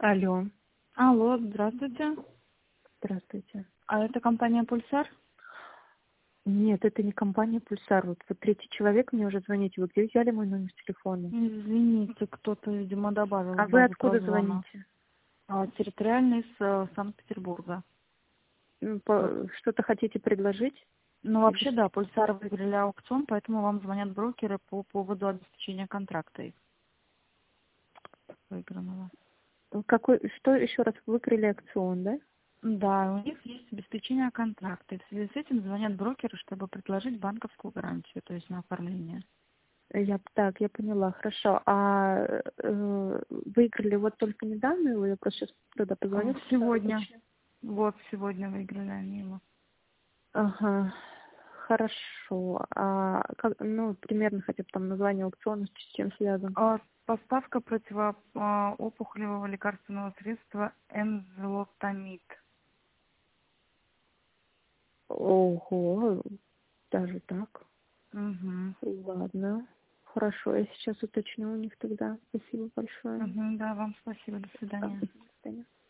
Алло, Алло, здравствуйте. здравствуйте. А это компания «Пульсар»? Нет, это не компания «Пульсар». Вот вы третий человек мне уже звоните. Вы где взяли мой номер телефона? Извините, кто-то, видимо, добавил А в вы базу откуда прозвона. звоните? Территориальный с Санкт-Петербурга. Что-то хотите предложить? Ну, Или вообще, да, «Пульсар» выиграли аукцион, поэтому вам звонят брокеры по поводу обеспечения контракта их выигранного. что еще раз выиграли акцион, да? Да, у них есть обеспечение контракта. И в связи с этим звонят брокеры, чтобы предложить банковскую гарантию, то есть на оформление. Я поняла, хорошо. А выиграли вот только недавно его? Я просто сейчас туда позвоню. Сегодня. Вот, сегодня выиграли они его. Ага, хорошо. А как, примерно хотя бы там название аукциона, с чем связан? Поставка противоопухолевого лекарственного средства энзолотамид. Ого, даже так. Угу. Ладно. Хорошо, я сейчас уточню у них тогда. Спасибо большое. Угу, да, вам спасибо. До свидания. До свидания.